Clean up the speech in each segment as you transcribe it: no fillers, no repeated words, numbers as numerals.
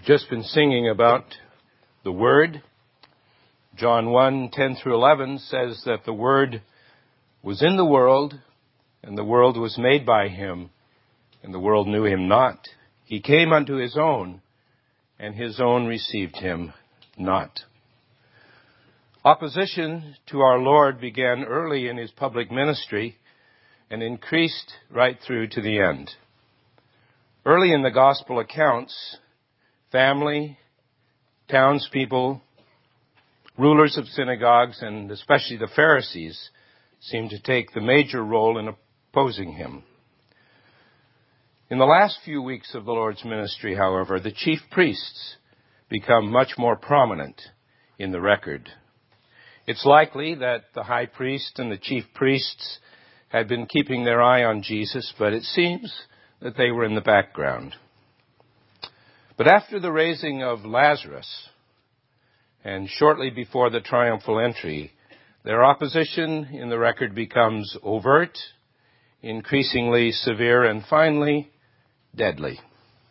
just been singing about the Word. John 1:10-11 says that the Word was in the world, and the world was made by him, and the world knew him not. He came unto his own, and his own received him not. Opposition to our Lord began early in his public ministry and increased right through to the end. Early in the gospel accounts, family, townspeople, rulers of synagogues, and especially the Pharisees seemed to take the major role in opposing him. In the last few weeks of the Lord's ministry, however, the chief priests become much more prominent in the record. It's likely that the high priest and the chief priests had been keeping their eye on Jesus, but it seems that they were in the background. But after the raising of Lazarus, and shortly before the triumphal entry, their opposition in the record becomes overt, increasingly severe, and finally deadly.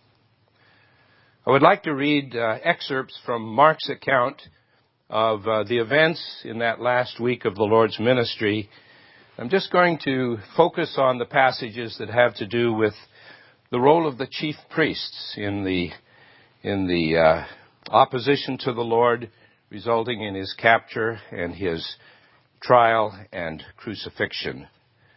I would like to read excerpts from Mark's account of the events in that last week of the Lord's ministry. I'm just going to focus on the passages that have to do with the role of the chief priests in the opposition to the Lord, resulting in his capture and his trial and crucifixion.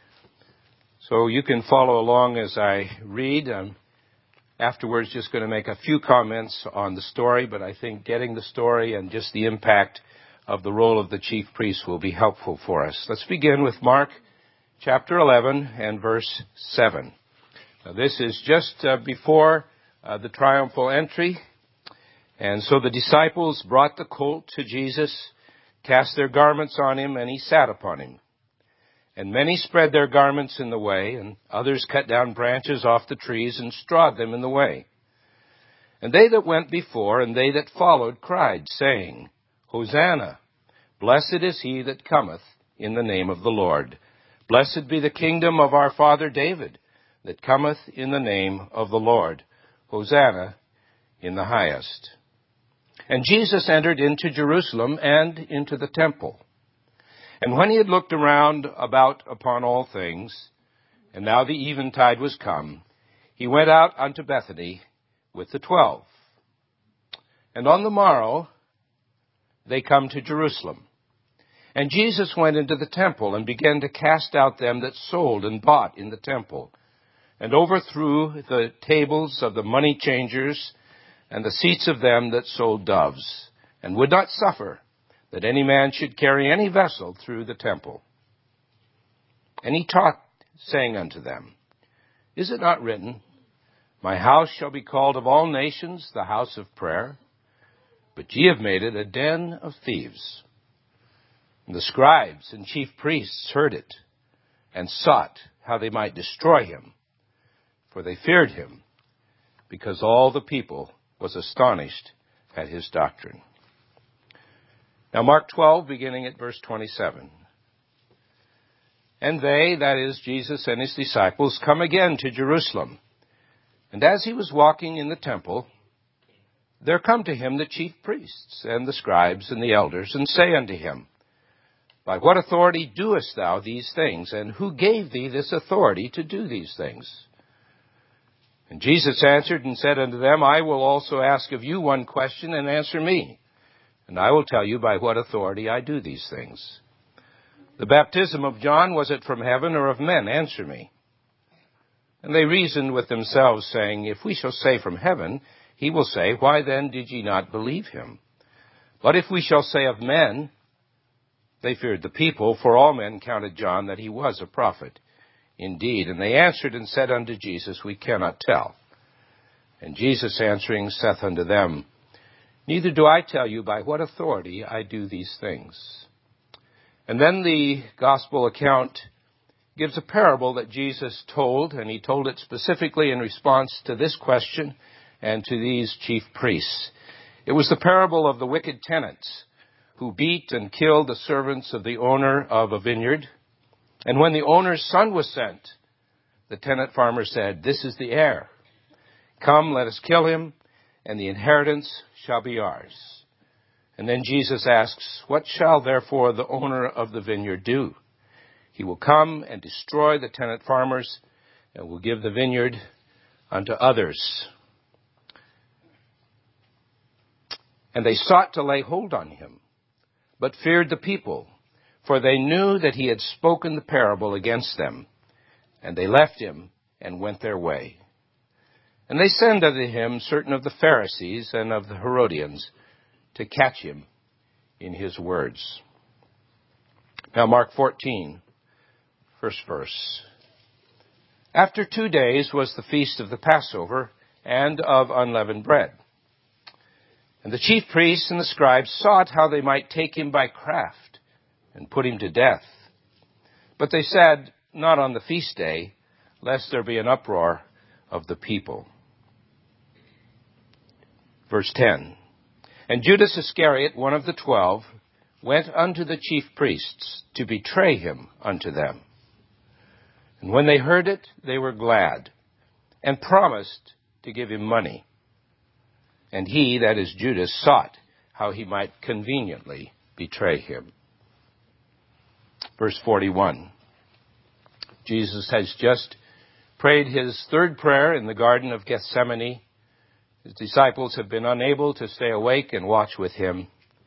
So you can follow along as I read. I'm afterwards just going to make a few comments on the story, but I think getting the story and just the impact of the role of the chief priest will be helpful for us. Let's begin with Mark chapter 11 and verse 7. Now, this is just before the triumphal entry. And so the disciples brought the colt to Jesus, cast their garments on him, and he sat upon him. And many spread their garments in the way, and others cut down branches off the trees and strawed them in the way. And they that went before and they that followed cried, saying, Hosanna! Blessed is he that cometh in the name of the Lord. Blessed be the kingdom of our father David, that cometh in the name of the Lord. Hosanna in the highest. And Jesus entered into Jerusalem and into the temple. And when he had looked around about upon all things, and now the eventide was come, he went out unto Bethany with the 12. And on the morrow they come to Jerusalem. And Jesus went into the temple and began to cast out them that sold and bought in the temple, and overthrew the tables of the money changers and the seats of them that sold doves, and would not suffer that any man should carry any vessel through the temple. And he taught, saying unto them, Is it not written, My house shall be called of all nations the house of prayer? But ye have made it a den of thieves. And the scribes and chief priests heard it, and sought how they might destroy him. For they feared him, because all the people was astonished at his doctrine. Now Mark 12, beginning at verse 27. And they, that is Jesus and his disciples, come again to Jerusalem. And as he was walking in the temple, there come to him the chief priests and the scribes and the elders, and say unto him, By what authority doest thou these things? And who gave thee this authority to do these things? And Jesus answered and said unto them, I will also ask of you one question, and answer me. And I will tell you by what authority I do these things. The baptism of John, was it from heaven or of men? Answer me. And they reasoned with themselves, saying, If we shall say from heaven, he will say, Why then did ye not believe him? But if we shall say of men, they feared the people, for all men counted John that he was a prophet. Indeed, and they answered and said unto Jesus, We cannot tell. And Jesus answering saith unto them, Neither do I tell you by what authority I do these things. And then the gospel account gives a parable that Jesus told, and he told it specifically in response to this question and to these chief priests. It was the parable of the wicked tenants who beat and killed the servants of the owner of a vineyard. And when the owner's son was sent, the tenant farmer said, This is the heir. Come, let us kill him, and the inheritance shall be ours." And then Jesus asks, "What shall therefore the owner of the vineyard do? He will come and destroy the tenant farmers and will give the vineyard unto others." And they sought to lay hold on him, but feared the people, for they knew that he had spoken the parable against them. And they left him and went their way. And they sent unto him certain of the Pharisees and of the Herodians to catch him in his words. Now Mark 14, first verse. After 2 days was the feast of the Passover and of unleavened bread. And the chief priests and the scribes sought how they might take him by craft and put him to death. But they said, "Not on the feast day, lest there be an uproar of the people." Verse 10. And Judas Iscariot, one of the 12, went unto the chief priests to betray him unto them. And when they heard it, they were glad, and promised to give him money. And he, that is Judas, sought how he might conveniently betray him. Verse 41. Jesus has just prayed his third prayer in the Garden of Gethsemane. His disciples have been unable to stay awake and watch with him.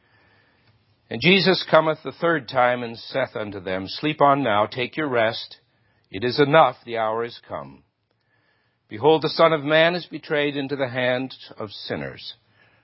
And Jesus cometh the third time and saith unto them, "Sleep on now, take your rest. It is enough, the hour is come. Behold, the Son of Man is betrayed into the hands of sinners.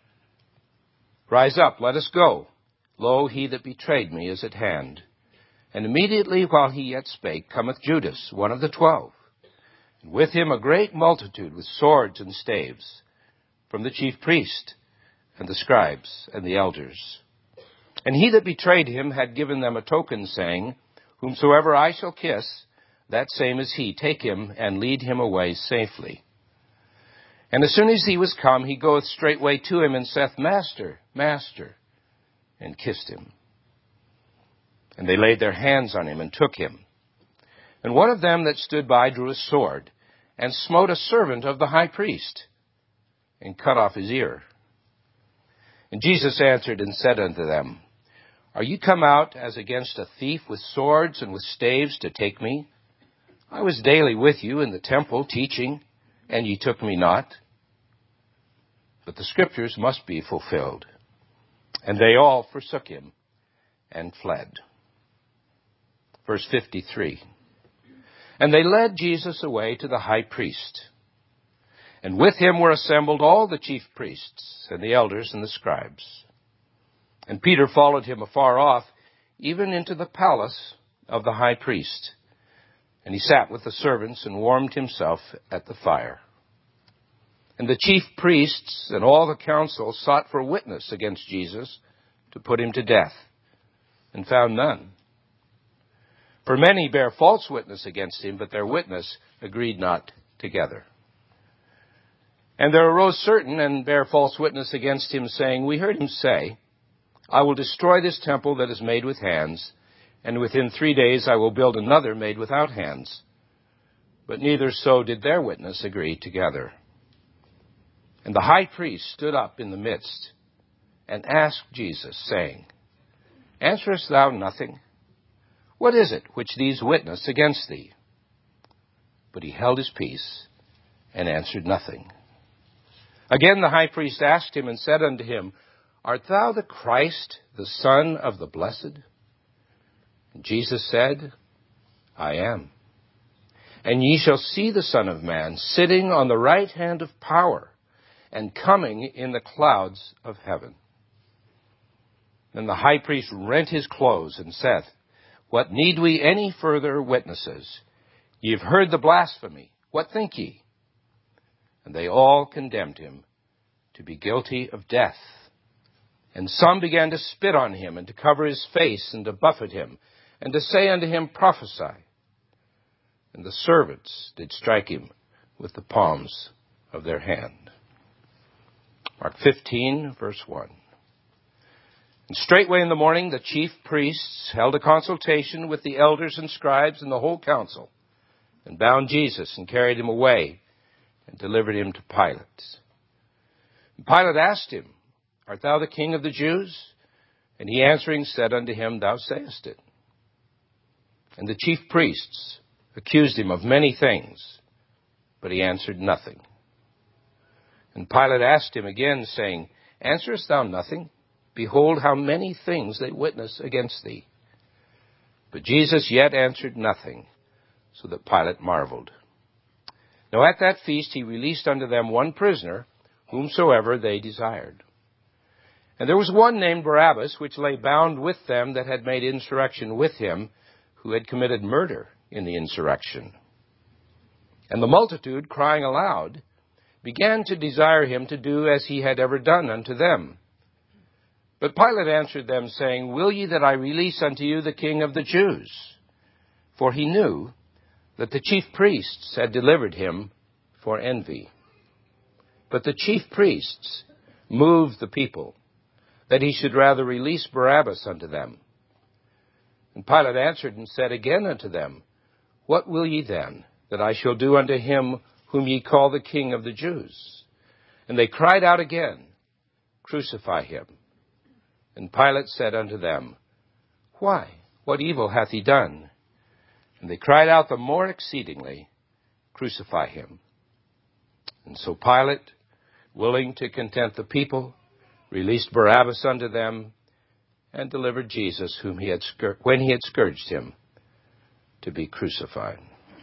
Rise up, let us go. Lo, he that betrayed me is at hand." And immediately while he yet spake, cometh Judas, one of the 12, and with him a great multitude with swords and staves, from the chief priest and the scribes and the elders. And he that betrayed him had given them a token, saying, "Whomsoever I shall kiss, that same is he. Take him and lead him away safely." And as soon as he was come, he goeth straightway to him and saith, "Master, Master," and kissed him. And they laid their hands on him and took him. And one of them that stood by drew a sword, and smote a servant of the high priest, and cut off his ear. And Jesus answered and said unto them, "Are ye come out as against a thief with swords and with staves to take me? I was daily with you in the temple teaching, and ye took me not. But the scriptures must be fulfilled." And they all forsook him and fled. Verse 53. And they led Jesus away to the high priest. And with him were assembled all the chief priests and the elders and the scribes. And Peter followed him afar off, even into the palace of the high priest. And he sat with the servants and warmed himself at the fire. And the chief priests and all the council sought for a witness against Jesus to put him to death, and found none. For many bare false witness against him, but their witness agreed not together. And there arose certain and bare false witness against him, saying, "We heard him say, I will destroy this temple that is made with hands, and within 3 days I will build another made without hands." But neither so did their witness agree together. And the high priest stood up in the midst and asked Jesus, saying, "Answerest thou nothing? What is it which these witness against thee?" But he held his peace and answered nothing. Again the high priest asked him and said unto him, "Art thou the Christ, the Son of the Blessed?" And Jesus said, "I am. And ye shall see the Son of Man sitting on the right hand of power, and coming in the clouds of heaven." Then the high priest rent his clothes and said, "What need we any further witnesses? Ye have heard the blasphemy. What think ye?" And they all condemned him to be guilty of death. And some began to spit on him, and to cover his face, and to buffet him, and to say unto him, "Prophesy." And the servants did strike him with the palms of their hand. Mark 15, verse 1. And straightway in the morning the chief priests held a consultation with the elders and scribes and the whole council, and bound Jesus and carried him away and delivered him to Pilate. Pilate asked him, Art thou the king of the Jews? And he answering said unto him, Thou sayest it. And the chief priests accused him of many things, but he answered nothing. And Pilate asked him again, saying, Answerest thou nothing? Behold, how many things they witness against thee. But Jesus yet answered nothing, so that Pilate marveled. Now at that feast he released unto them one prisoner, whomsoever they desired. And there was one named Barabbas, which lay bound with them that had made insurrection with him, who had committed murder in the insurrection. And the multitude, crying aloud, began to desire him to do as he had ever done unto them. But Pilate answered them, saying, Will ye that I release unto you the King of the Jews? For he knew that the chief priests had delivered him for envy. But the chief priests moved the people, that he should rather release Barabbas unto them. And Pilate answered and said again unto them, What will ye then, that I shall do unto him whom ye call the King of the Jews? And they cried out again, Crucify him. And Pilate said unto them, Why? What evil hath he done? And they cried out the more exceedingly, Crucify him. And so Pilate, willing to content the people, released Barabbas unto them, and delivered Jesus, whom he had when he had scourged him, to be crucified.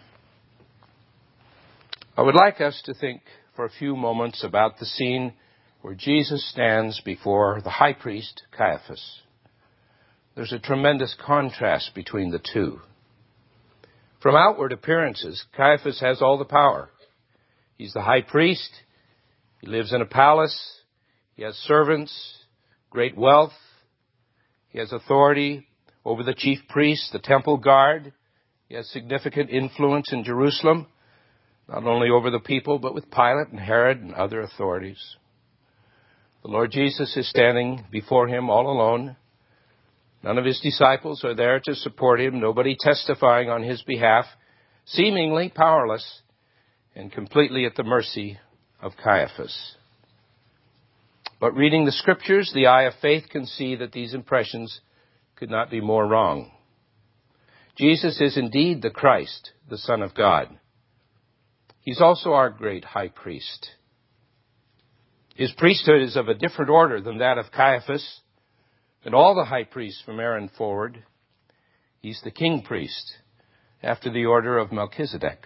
I would like us to think for a few moments about the scene where Jesus stands before the high priest, Caiaphas. There's a tremendous contrast between the two. From outward appearances, Caiaphas has all the power. He's the high priest. He lives in a palace. He has servants, great wealth. He has authority over the chief priests, the temple guard. He has significant influence in Jerusalem, not only over the people, but with Pilate and Herod and other authorities. The Lord Jesus is standing before him all alone. None of his disciples are there to support him, nobody testifying on his behalf, seemingly powerless and completely at the mercy of Caiaphas. But reading the Scriptures, the eye of faith can see that these impressions could not be more wrong. Jesus is indeed the Christ, the Son of God. He's also our great high priest. His priesthood is of a different order than that of Caiaphas and all the high priests from Aaron forward. He's the king priest after the order of Melchizedek.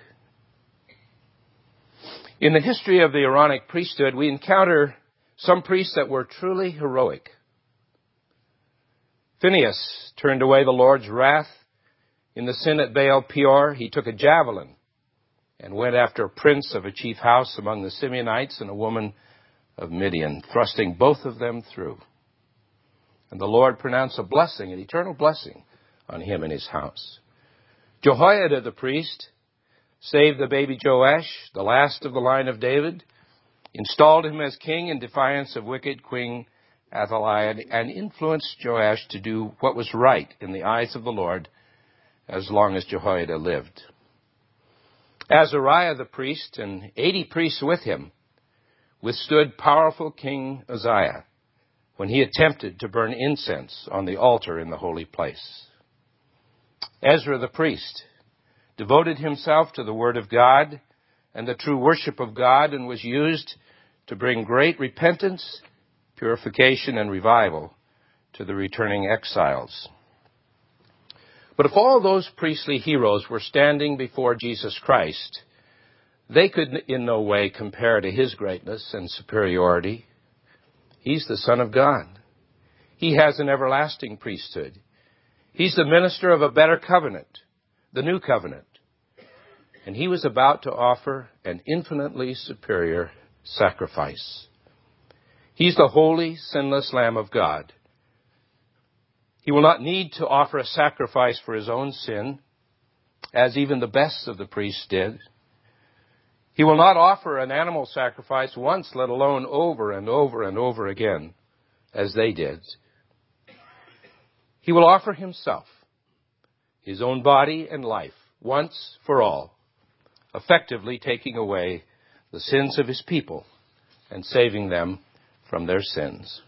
In the history of the Aaronic priesthood, we encounter some priests that were truly heroic. Phinehas turned away the Lord's wrath in the sin at Baal Peor. He took a javelin and went after a prince of a chief house among the Simeonites and a woman of Midian, thrusting both of them through. And the Lord pronounced a blessing, an eternal blessing, on him and his house. Jehoiada the priest saved the baby Joash, the last of the line of David, installed him as king in defiance of wicked Queen Athaliah, and influenced Joash to do what was right in the eyes of the Lord as long as Jehoiada lived. Azariah the priest and 80 priests with him withstood powerful King Uzziah when he attempted to burn incense on the altar in the holy place. Ezra the priest devoted himself to the word of God and the true worship of God, and was used to bring great repentance, purification, and revival to the returning exiles. But if all those priestly heroes were standing before Jesus Christ, they could in no way compare to his greatness and superiority. He's the Son of God. He has an everlasting priesthood. He's the minister of a better covenant, the new covenant. And he was about to offer an infinitely superior sacrifice. He's the holy, sinless Lamb of God. He will not need to offer a sacrifice for his own sin, as even the best of the priests did. He will not offer an animal sacrifice once, let alone over and over and over again, as they did. He will offer himself, his own body and life, once for all, effectively taking away the sins of his people and saving them from their sins.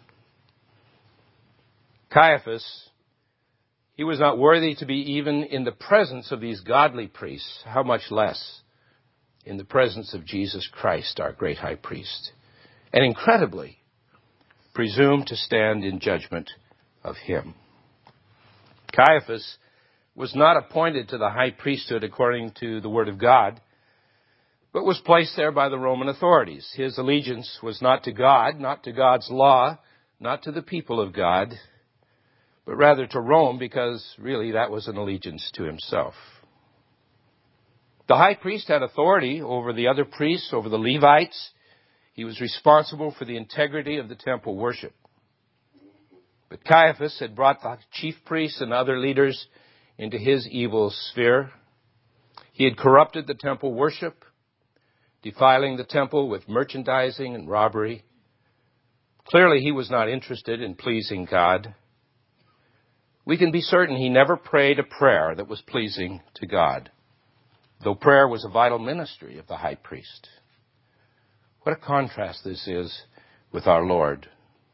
Caiaphas, he was not worthy to be even in the presence of these godly priests, how much less in the presence of Jesus Christ, our great high priest, and incredibly presumed to stand in judgment of him. Caiaphas was not appointed to the high priesthood according to the word of God, but was placed there by the Roman authorities. His allegiance was not to God, not to God's law, not to the people of God, but rather to Rome, because really that was an allegiance to himself. The high priest had authority over the other priests, over the Levites. He was responsible for the integrity of the temple worship. But Caiaphas had brought the chief priests and other leaders into his evil sphere. He had corrupted the temple worship, defiling the temple with merchandising and robbery. Clearly, he was not interested in pleasing God. We can be certain he never prayed a prayer that was pleasing to God, though prayer was a vital ministry of the high priest. What a contrast this is with our Lord.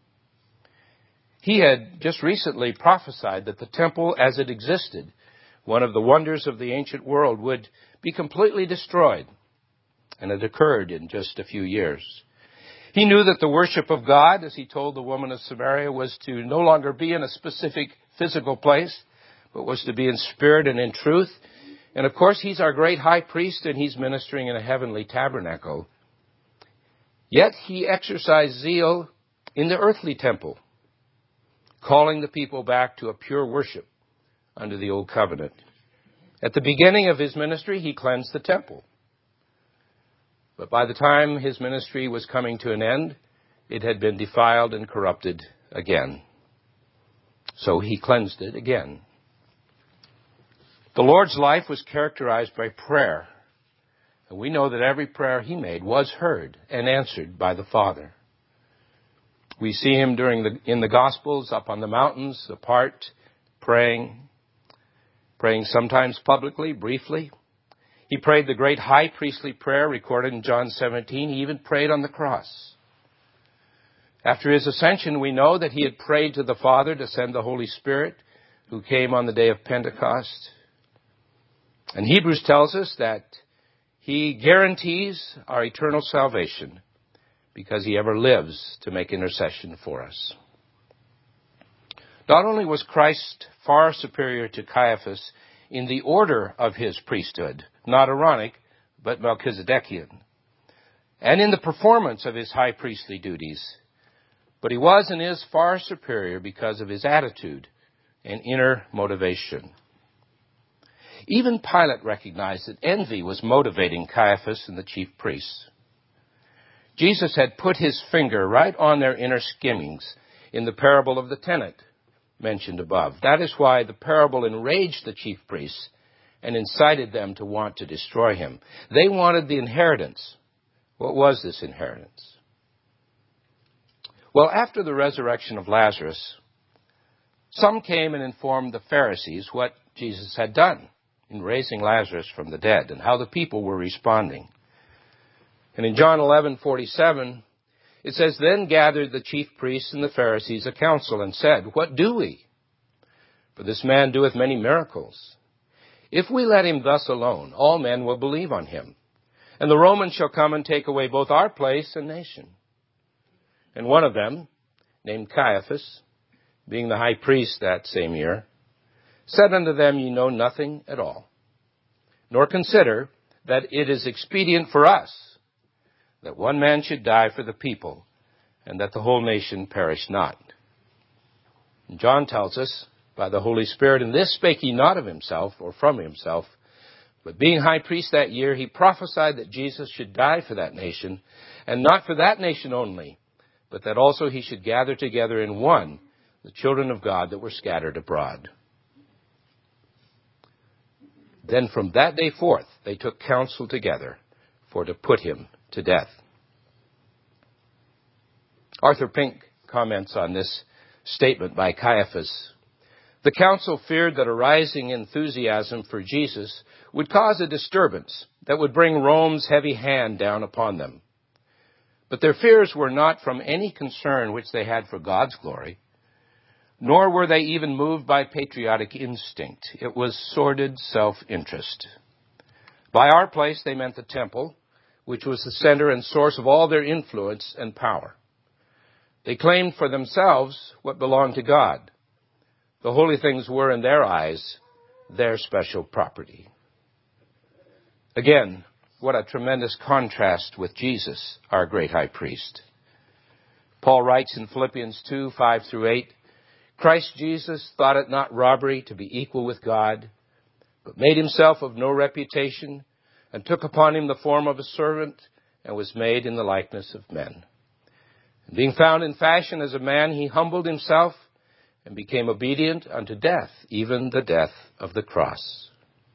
He had just recently prophesied that the temple as it existed, one of the wonders of the ancient world, would be completely destroyed. And it occurred in just a few years. He knew that the worship of God, as he told the woman of Samaria, was to no longer be in a specific physical place, but was to be in spirit and in truth. And of course, he's our great high priest, and he's ministering in a heavenly tabernacle. Yet he exercised zeal in the earthly temple, calling the people back to a pure worship under the old covenant. At the beginning of his ministry, he cleansed the temple. But by the time his ministry was coming to an end, it had been defiled and corrupted again. So he cleansed it again. The Lord's life was characterized by prayer. And we know that every prayer he made was heard and answered by the Father. We see him in the Gospels, up on the mountains, apart, praying sometimes publicly, briefly. He prayed the great high priestly prayer recorded in John 17. He even prayed on the cross. After his ascension, we know that he had prayed to the Father to send the Holy Spirit, who came on the day of Pentecost. And Hebrews tells us that he guarantees our eternal salvation because he ever lives to make intercession for us. Not only was Christ far superior to Caiaphas in the order of his priesthood, not Aaronic, but Melchizedekian, and in the performance of his high priestly duties, but he was and is far superior because of his attitude and inner motivation. Even Pilate recognized that envy was motivating Caiaphas and the chief priests. Jesus had put his finger right on their inner schemings in the parable of the tenant mentioned above. That is why the parable enraged the chief priests and incited them to want to destroy him. They wanted the inheritance. What was this inheritance? Well, after the resurrection of Lazarus, some came and informed the Pharisees what Jesus had done in raising Lazarus from the dead and how the people were responding. And in John 11:47, it says, "Then gathered the chief priests and the Pharisees a council and said, 'What do we? For this man doeth many miracles. If we let him thus alone, all men will believe on him. And the Romans shall come and take away both our place and nation.' And one of them, named Caiaphas, being the high priest that same year, said unto them, 'Ye know nothing at all, nor consider that it is expedient for us that one man should die for the people, and that the whole nation perish not.' And John tells us, by the Holy Spirit, 'And this spake he not of himself or from himself, but being high priest that year, he prophesied that Jesus should die for that nation, and not for that nation only, but that also he should gather together in one the children of God that were scattered abroad.' Then from that day forth, they took counsel together for to put him to death." Arthur Pink comments on this statement by Caiaphas. "The council feared that a rising enthusiasm for Jesus would cause a disturbance that would bring Rome's heavy hand down upon them. But their fears were not from any concern which they had for God's glory, nor were they even moved by patriotic instinct. It was sordid self-interest. By our place, they meant the temple, which was the center and source of all their influence and power. They claimed for themselves what belonged to God. The holy things were, in their eyes, their special property. Again, what a tremendous contrast with Jesus, our great high priest. Paul writes in Philippians 2, 5 through 8, Christ Jesus thought it not robbery to be equal with God, but made himself of no reputation, and took upon him the form of a servant, and was made in the likeness of men. And being found in fashion as a man, he humbled himself, and became obedient unto death, even the death of the cross.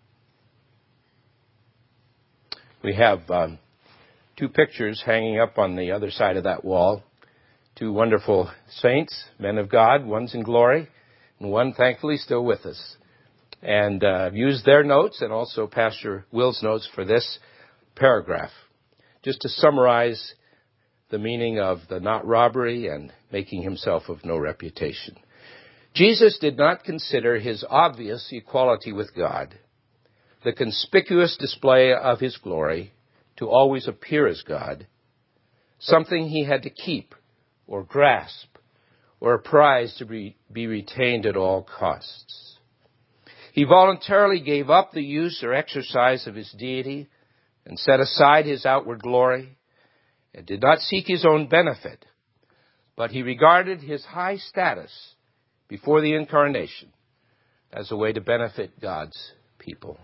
We have two pictures hanging up on the other side of that wall. Two wonderful saints, men of God. One's in glory, and one, thankfully, still with us. And I've used their notes and also Pastor Will's notes for this paragraph, just to summarize the meaning of the not robbery and making himself of no reputation. Jesus did not consider his obvious equality with God, the conspicuous display of his glory to always appear as God, something he had to keep or grasp, or a prize to be retained at all costs. He voluntarily gave up the use or exercise of his deity and set aside his outward glory and did not seek his own benefit, but he regarded his high status before the incarnation as a way to benefit God's people.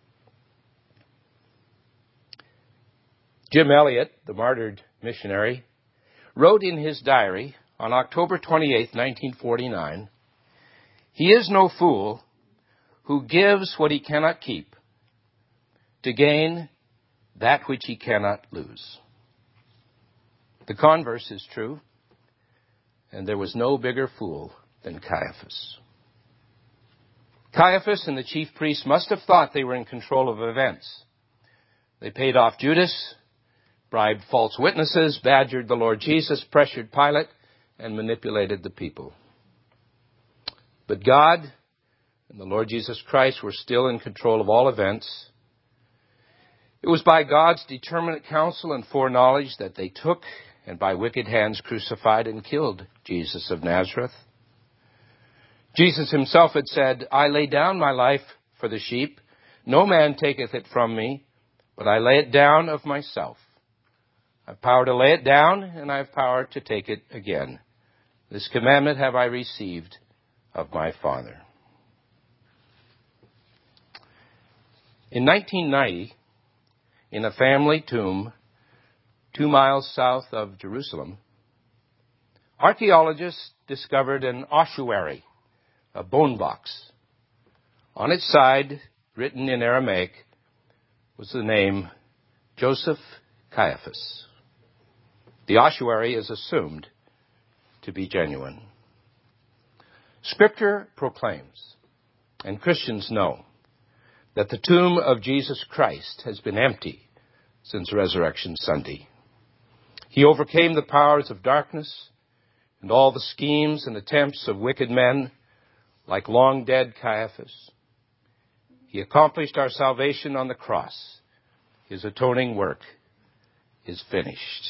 Jim Elliot, the martyred missionary, wrote in his diary on October 28, 1949, "He is no fool who gives what he cannot keep to gain that which he cannot lose." The converse is true, and there was no bigger fool than Caiaphas. Caiaphas and the chief priests must have thought they were in control of events. They paid off Judas, bribed false witnesses, badgered the Lord Jesus, pressured Pilate, and manipulated the people. But God and the Lord Jesus Christ were still in control of all events. It was by God's determinate counsel and foreknowledge that they took and by wicked hands crucified and killed Jesus of Nazareth. Jesus himself had said, "I lay down my life for the sheep. No man taketh it from me, but I lay it down of myself. I have power to lay it down, and I have power to take it again. This commandment have I received of my Father." In 1990, in a family tomb 2 miles south of Jerusalem, archaeologists discovered an ossuary, a bone box. On its side, written in Aramaic, was the name Joseph Caiaphas. The ossuary is assumed to be genuine. Scripture proclaims, and Christians know, that the tomb of Jesus Christ has been empty since Resurrection Sunday. He overcame the powers of darkness and all the schemes and attempts of wicked men like long-dead Caiaphas. He accomplished our salvation on the cross. His atoning work is finished.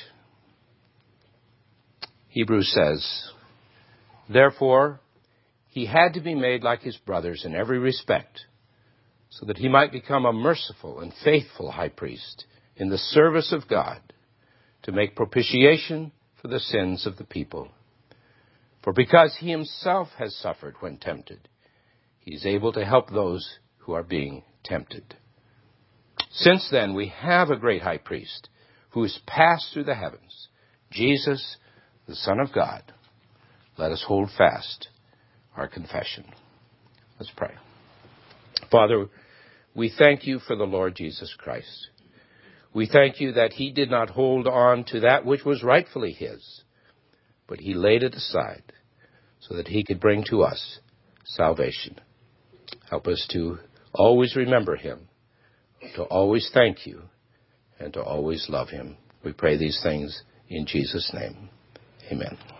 Hebrews says, "Therefore, he had to be made like his brothers in every respect, so that he might become a merciful and faithful high priest in the service of God, to make propitiation for the sins of the people. For because he himself has suffered when tempted, he is able to help those who are being tempted. Since then, we have a great high priest who has passed through the heavens, Jesus, the Son of God. Let us hold fast our confession." Let's pray. Father, we thank you for the Lord Jesus Christ. We thank you that he did not hold on to that which was rightfully his, but he laid it aside so that he could bring to us salvation. Help us to always remember him, to always thank you, and to always love him. We pray these things In Jesus' name, amen.